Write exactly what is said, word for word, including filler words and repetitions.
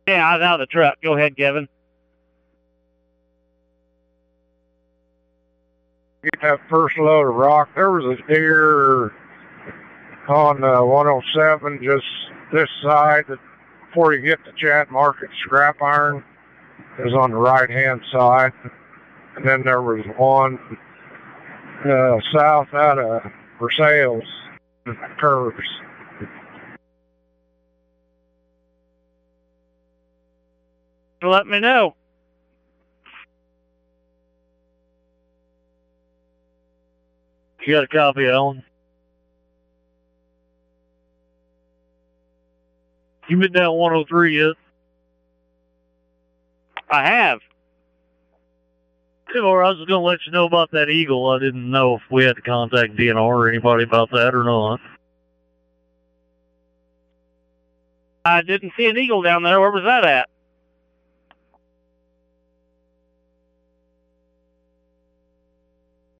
Yeah, I was out of the truck. Go ahead, Kevin. Get that first load of rock. There was a deer on uh, one oh seven just this side. Before you get to Chat Market Scrap Iron, it was on the right-hand side. And then there was one uh, south out of Versailles, curves. Let me know. You got a copy, Alan? You been down one oh three yet? I have. Or I was just going to let you know about that eagle. I didn't know if we had to contact D N R or anybody about that or not. I didn't see an eagle down there. Where was that at?